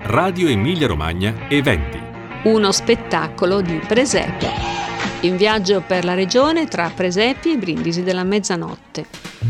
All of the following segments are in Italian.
Radio Emilia Romagna Eventi. Uno spettacolo di presepe. In viaggio per la regione tra presepi e brindisi della mezzanotte.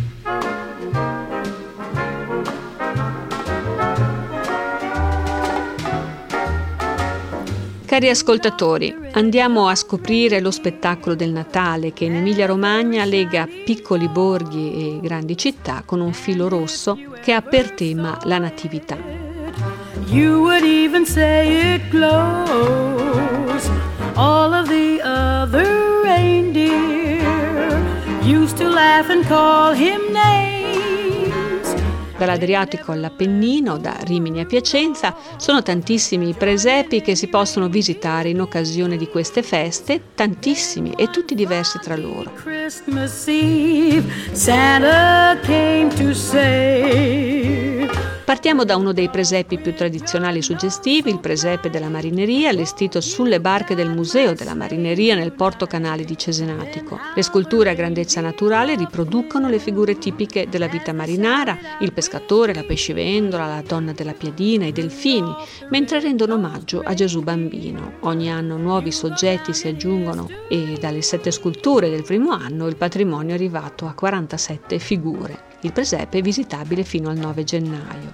Cari ascoltatori, andiamo a scoprire lo spettacolo del Natale che in Emilia-Romagna lega piccoli borghi e grandi città con un filo rosso che ha per tema la natività. You would even say it glows. All of the other reindeer used to laugh and call him names. Dall'Adriatico all'Appennino, da Rimini a Piacenza, sono tantissimi i presepi che si possono visitare in occasione di queste feste, tantissimi e tutti diversi tra loro. Christmas Eve, Santa came to say. Partiamo da uno dei presepi più tradizionali e suggestivi, il presepe della marineria, allestito sulle barche del Museo della Marineria nel porto canale di Cesenatico. Le sculture a grandezza naturale riproducono le figure tipiche della vita marinara, il pescatore, la pescivendola, la donna della piadina, i delfini, mentre rendono omaggio a Gesù bambino. Ogni anno nuovi soggetti si aggiungono e dalle 7 sculture del primo anno il patrimonio è arrivato a 47 figure. Il presepe è visitabile fino al 9 gennaio.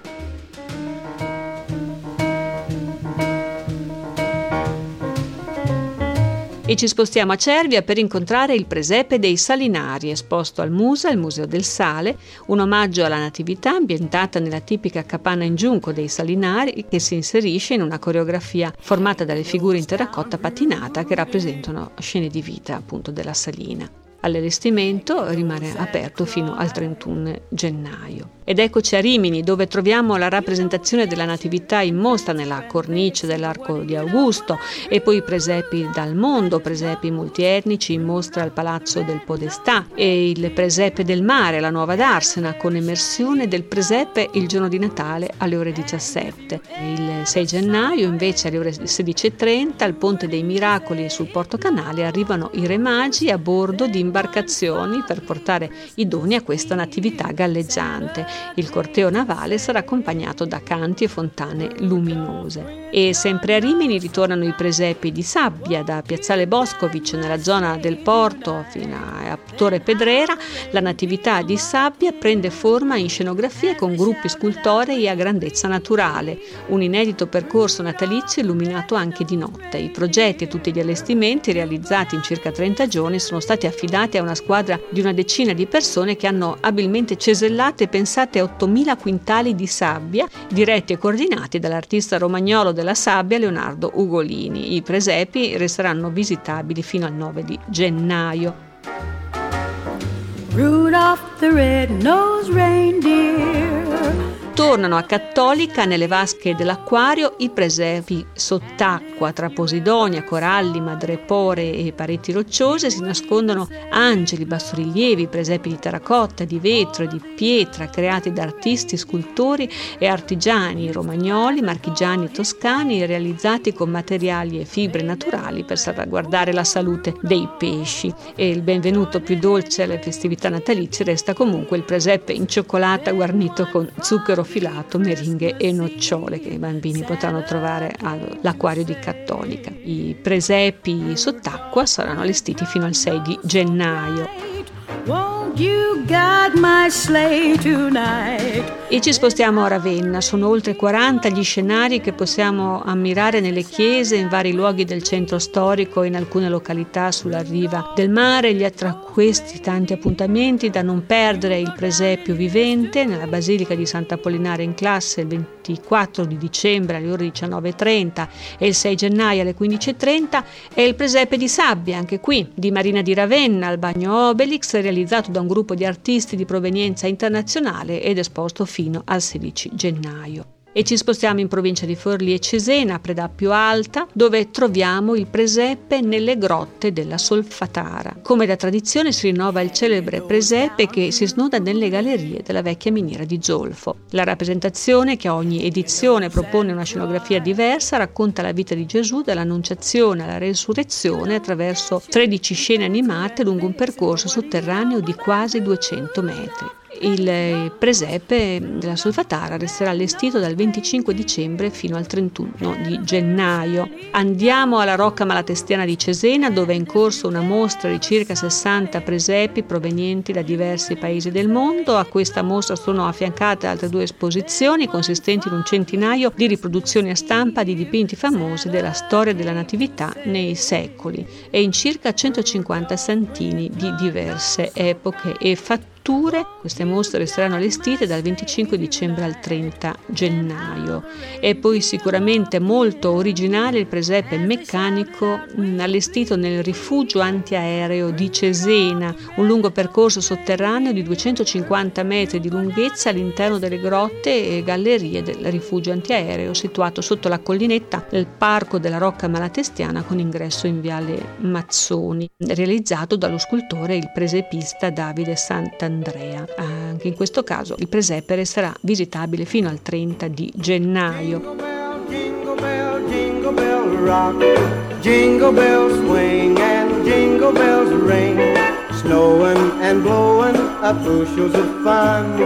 E ci spostiamo a Cervia per incontrare il presepe dei Salinari, esposto al MUSA, il Museo del Sale, un omaggio alla natività ambientata nella tipica capanna in giunco dei Salinari che si inserisce in una coreografia formata dalle figure in terracotta patinata che rappresentano scene di vita appunto della salina. All'allestimento rimane aperto fino al 31 gennaio. Ed eccoci a Rimini, dove troviamo la rappresentazione della Natività in mostra nella cornice dell'Arco di Augusto e poi presepi dal mondo, presepi multietnici in mostra al Palazzo del Podestà e il presepe del mare, la Nuova Darsena, con immersione del presepe il giorno di Natale alle ore 17. Il 6 gennaio invece alle ore 16:30 al Ponte dei Miracoli sul Porto Canale arrivano i Re Magi a bordo di imbarcazioni per portare i doni a questa natività galleggiante. Il corteo navale sarà accompagnato da canti e fontane luminose. E sempre a Rimini ritornano i presepi di sabbia da Piazzale Boscovic nella zona del porto fino a Torre Pedrera. La natività di sabbia prende forma in scenografie con gruppi scultorei a grandezza naturale, un inedito percorso natalizio illuminato anche di notte. I progetti e tutti gli allestimenti realizzati in circa 30 giorni sono stati affidati a una squadra di una decina di persone che hanno abilmente cesellato e pensato a 8.000 quintali di sabbia, diretti e coordinati dall'artista romagnolo della sabbia Leonardo Ugolini. I presepi resteranno visitabili fino al 9 di gennaio. Rudolph the red-nosed reindeer. Tornano a Cattolica nelle vasche dell'acquario i presepi sott'acqua. Tra posidonia, coralli, madrepore e pareti rocciose si nascondono angeli, bassorilievi, presepi di terracotta, di vetro e di pietra creati da artisti, scultori e artigiani romagnoli, marchigiani e toscani, realizzati con materiali e fibre naturali per salvaguardare la salute dei pesci. E il benvenuto più dolce alle festività natalizie resta comunque il presepe in cioccolata guarnito con zucchero filato, meringhe e nocciole che i bambini potranno trovare all'acquario di Cattolica. I presepi sott'acqua saranno allestiti fino al 6 di gennaio. Won't you guide my sleigh tonight? E ci spostiamo a Ravenna. Sono oltre 40 gli scenari che possiamo ammirare nelle chiese, in vari luoghi del centro storico e in alcune località sulla riva del mare. Tra questi tanti appuntamenti da non perdere il presepio vivente nella Basilica di Sant'Apollinare in Classe il 24 di dicembre alle ore 19:30 e il 6 gennaio alle 15:30 e il presepe di sabbia, anche qui, di Marina di Ravenna al Bagno Obelix, realizzato da un gruppo di artisti di provenienza internazionale ed esposto fino al 16 gennaio. E ci spostiamo in provincia di Forlì e Cesena, Preda più alta, dove troviamo il presepe nelle grotte della Solfatara. Come da tradizione si rinnova il celebre presepe che si snoda nelle gallerie della vecchia miniera di Zolfo. La rappresentazione, che a ogni edizione propone una scenografia diversa, racconta la vita di Gesù dall'Annunciazione alla Resurrezione attraverso 13 scene animate lungo un percorso sotterraneo di quasi 200 metri. Il presepe della Solfatara resterà allestito dal 25 dicembre fino al 31 di gennaio. Andiamo alla Rocca Malatestiana di Cesena, dove è in corso una mostra di circa 60 presepi provenienti da diversi paesi del mondo. A questa mostra sono affiancate altre 2 esposizioni consistenti in un centinaio di riproduzioni a stampa di dipinti famosi della storia della Natività nei secoli e in circa 150 santini di diverse epoche e fatture. Queste mostre saranno allestite dal 25 dicembre al 30 gennaio. È poi sicuramente molto originale il presepe meccanico allestito nel rifugio antiaereo di Cesena, un lungo percorso sotterraneo di 250 metri di lunghezza all'interno delle grotte e gallerie del rifugio antiaereo situato sotto la collinetta del Parco della Rocca Malatestiana con ingresso in viale Mazzoni, realizzato dallo scultore e il presepista Davide Sant'Andrea. Anche in questo caso il presepe sarà visitabile fino al 30 di gennaio. Jingle bell, jingle bell rock, jingle bells swing and jingle bells ring, snowing and blowing up bushels of fun.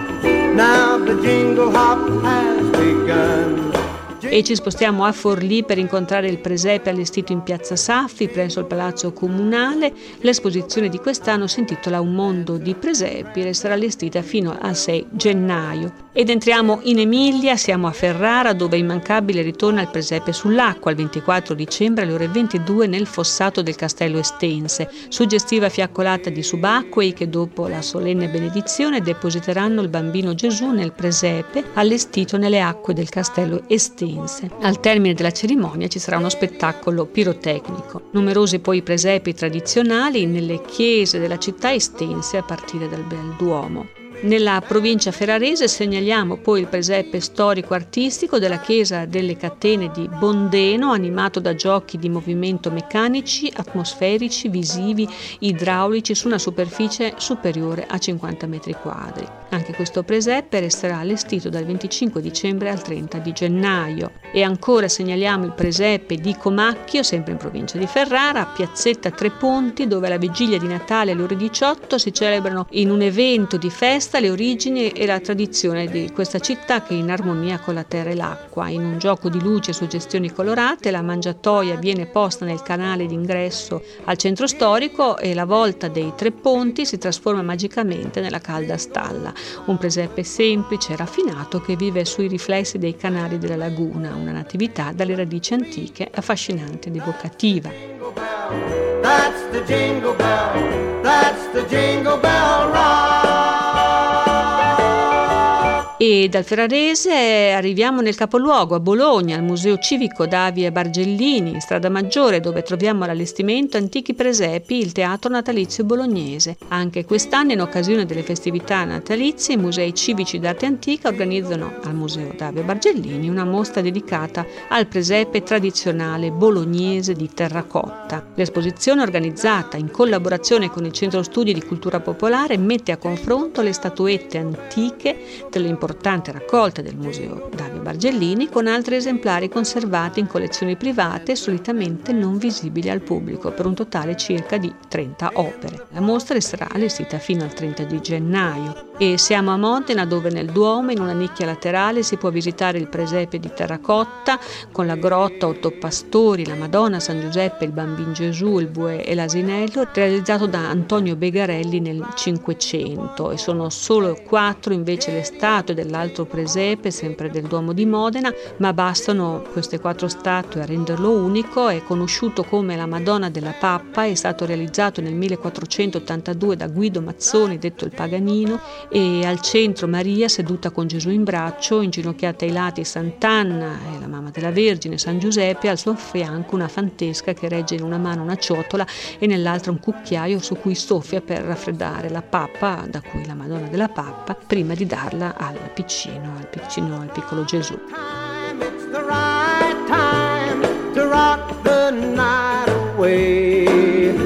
Now the jingle hop has begun. E ci spostiamo a Forlì per incontrare il presepe allestito in piazza Saffi presso il Palazzo Comunale. L'esposizione di quest'anno si intitola Un mondo di presepi e sarà allestita fino al 6 gennaio. Ed entriamo in Emilia, siamo a Ferrara, dove immancabile ritorna il presepe sull'acqua il 24 dicembre alle ore 22 nel fossato del Castello Estense. Suggestiva fiaccolata di subacquei che dopo la solenne benedizione depositeranno il bambino Gesù nel presepe allestito nelle acque del Castello Estense. Al termine della cerimonia ci sarà uno spettacolo pirotecnico. Numerosi poi i presepi tradizionali nelle chiese della città estense a partire dal Bel Duomo. Nella provincia ferrarese segnaliamo poi il presepe storico-artistico della chiesa delle Catene di Bondeno, animato da giochi di movimento meccanici, atmosferici, visivi, idraulici su una superficie superiore a 50 metri quadri. Anche questo presepe resterà allestito dal 25 dicembre al 30 di gennaio. E ancora segnaliamo il presepe di Comacchio, sempre in provincia di Ferrara, a Piazzetta Tre Ponti, dove alla vigilia di Natale alle ore 18 si celebrano in un evento di festa le origini e la tradizione di questa città che è in armonia con la terra e l'acqua. In un gioco di luci e suggestioni colorate la mangiatoia viene posta nel canale d'ingresso al centro storico e la volta dei Tre Ponti si trasforma magicamente nella calda stalla. Un presepe semplice e raffinato che vive sui riflessi dei canali della laguna, una natività dalle radici antiche affascinante ed evocativa. That's the jingle bell, that's the jingle bell rock. E dal ferrarese arriviamo nel capoluogo, a Bologna, al Museo Civico Davide Bargellini, in Strada Maggiore, dove troviamo all'allestimento antichi presepi, il Teatro Natalizio Bolognese. Anche quest'anno, in occasione delle festività natalizie, i musei civici d'arte antica organizzano al Museo Davide Bargellini una mostra dedicata al presepe tradizionale bolognese di terracotta. L'esposizione, organizzata in collaborazione con il Centro Studi di Cultura Popolare, mette a confronto le statuette antiche delle importanti raccolte del Museo Davide Bargellini con altri esemplari conservati in collezioni private solitamente non visibili al pubblico, per un totale circa di 30 opere. La mostra sarà allestita fino al 30 di gennaio. E siamo a Modena, dove nel Duomo, in una nicchia laterale, si può visitare il presepe di terracotta con la grotta, 8 pastori, la Madonna, San Giuseppe, il Bambin Gesù, il Bue e l'asinello, realizzato da Antonio Begarelli nel 500, e sono solo 4 invece le statue dell'altro presepe, sempre del Duomo di Modena, ma bastano queste 4 statue a renderlo unico. È conosciuto come la Madonna della Pappa, è stato realizzato nel 1482 da Guido Mazzoni, detto il Paganino, e al centro Maria seduta con Gesù in braccio, inginocchiata ai lati Sant'Anna e la mamma della Vergine, San Giuseppe, al suo fianco una fantesca che regge in una mano una ciotola e nell'altra un cucchiaio su cui soffia per raffreddare la pappa, da cui la Madonna della Pappa, prima di darla al piccolo Gesù. It's the right time to rock the night away. E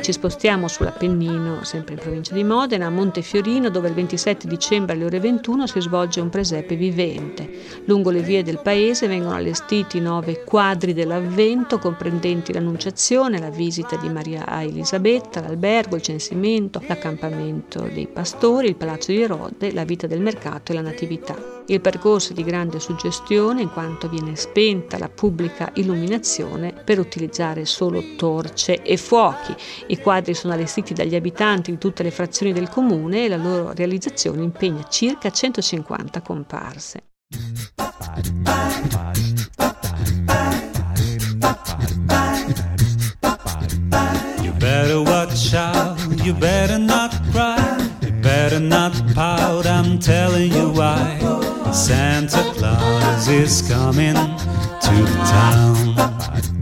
E ci spostiamo sull'Appennino, sempre in provincia di Modena, a Montefiorino, dove il 27 dicembre alle ore 21 si svolge un presepe vivente. Lungo le vie del paese vengono allestiti 9 quadri dell'Avvento, comprendenti l'Annunciazione, la visita di Maria a Elisabetta, l'albergo, il censimento, l'accampamento dei pastori, il palazzo di Erode, la vita del mercato e la natività. Il percorso è di grande suggestione in quanto viene spenta la pubblica illuminazione per utilizzare solo torce e fuochi. I quadri sono allestiti dagli abitanti di tutte le frazioni del comune e la loro realizzazione impegna circa 150 comparse. You better watch out, you better not cry, you better not pout, I'm telling you why. Santa Claus is coming to town.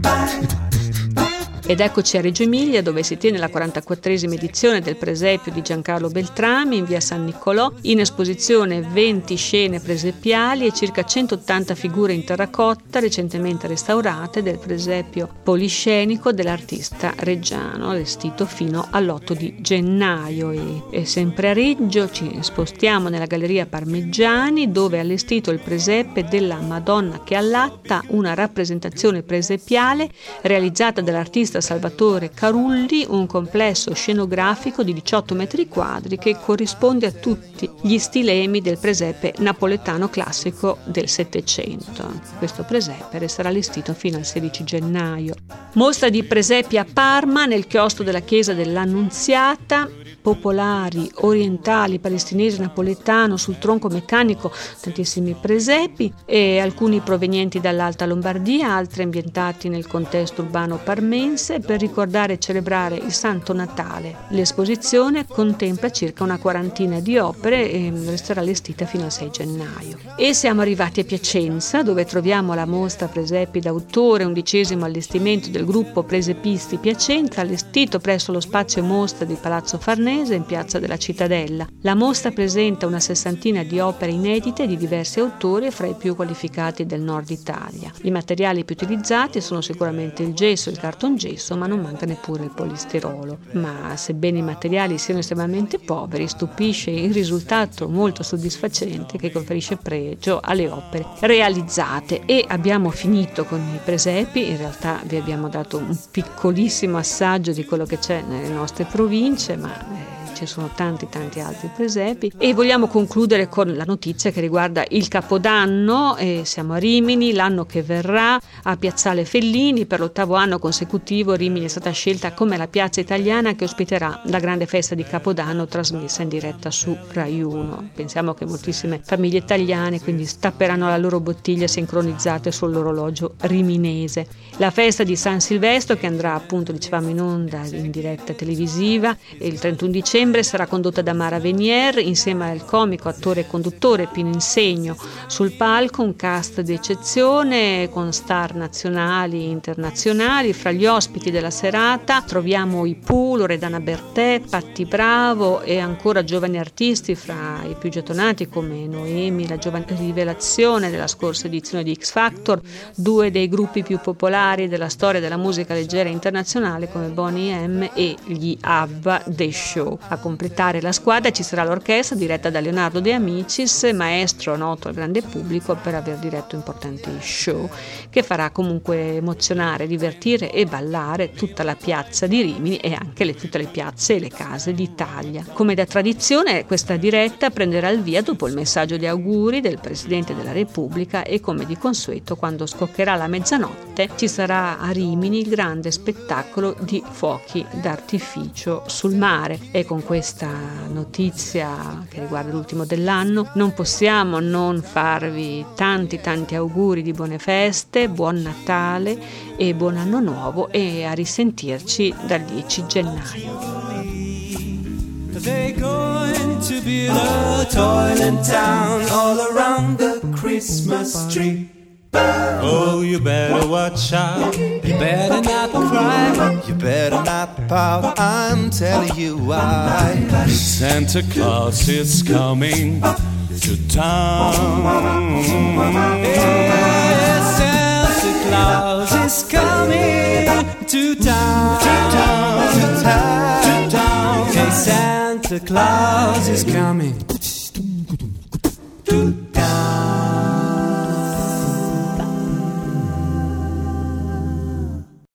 Ed eccoci a Reggio Emilia, dove si tiene la 44esima edizione del presepio di Giancarlo Beltrami in via San Niccolò. In esposizione 20 scene presepiali e circa 180 figure in terracotta recentemente restaurate del presepio poliscenico dell'artista reggiano, allestito fino all'8 di gennaio. E sempre a Reggio ci spostiamo nella Galleria Parmeggiani, dove è allestito il presepe della Madonna che allatta, una rappresentazione presepiale realizzata dall'artista Salvatore Carulli, un complesso scenografico di 18 metri quadri che corrisponde a tutti gli stilemi del presepe napoletano classico del Settecento. Questo presepe resterà allestito fino al 16 gennaio. Mostra di presepi a Parma, nel chiostro della chiesa dell'Annunziata, popolari, orientali, palestinesi, napoletano, sul tronco meccanico, tantissimi presepi, e alcuni provenienti dall'Alta Lombardia, altri ambientati nel contesto urbano parmense per ricordare e celebrare il Santo Natale. L'esposizione contempla circa una quarantina di opere e resterà allestita fino al 6 gennaio. E siamo arrivati a Piacenza, dove troviamo la mostra Presepi d'autore, 11° allestimento del gruppo Presepisti Piacenza, allestito presso lo spazio mostra di Palazzo Farnese in piazza della Cittadella. La mostra presenta una 60ina di opere inedite di diversi autori fra i più qualificati del nord Italia. I materiali più utilizzati sono sicuramente il gesso e il cartongesso, ma non manca neppure il polistirolo. Ma sebbene i materiali siano estremamente poveri, stupisce il risultato molto soddisfacente che conferisce pregio alle opere realizzate. E abbiamo finito con i presepi. In realtà vi abbiamo dato un piccolissimo assaggio di quello che c'è nelle nostre province, ma ci sono tanti altri presepi, e vogliamo concludere con la notizia che riguarda il Capodanno. Siamo a Rimini, l'anno che verrà a Piazzale Fellini. Per l'8º anno consecutivo Rimini è stata scelta come la piazza italiana che ospiterà la grande festa di Capodanno trasmessa in diretta su Rai 1. Pensiamo che moltissime famiglie italiane quindi stapperanno la loro bottiglia sincronizzate sull'orologio riminese. La festa di San Silvestro, che andrà appunto, dicevamo, in onda in diretta televisiva il 31 dicembre, sarà condotta da Mara Venier insieme al comico, attore e conduttore Pino Insegno. Sul palco un cast d'eccezione con star nazionali e internazionali. Fra gli ospiti della serata troviamo i Pooh, Loredana Bertè, Patti Bravo e ancora giovani artisti, fra i più gettonati come Noemi, la giovane rivelazione della scorsa edizione di X Factor, 2 dei gruppi più popolari della storia della musica leggera internazionale come Boney M e gli ABBA The Show. A completare la squadra ci sarà l'orchestra diretta da Leonardo De Amicis, maestro noto al grande pubblico per aver diretto importanti show, che farà comunque emozionare, divertire e ballare tutta la piazza di Rimini e anche tutte le piazze e le case d'Italia. Come da tradizione, questa diretta prenderà il via dopo il messaggio di auguri del Presidente della Repubblica e, come di consueto, quando scoccherà la mezzanotte ci sarà a Rimini il grande spettacolo di fuochi d'artificio sul mare. E con questa notizia che riguarda l'ultimo dell'anno non possiamo non farvi tanti auguri di buone feste, buon Natale e buon anno nuovo, e a risentirci dal 10 gennaio. They're going to build a toilet town all around the Christmas tree. Oh, you better watch out, you better not cry, you better not pout, I'm telling you why. Santa Claus is coming to town. Yes, Santa Claus is coming to town. Santa Claus is coming.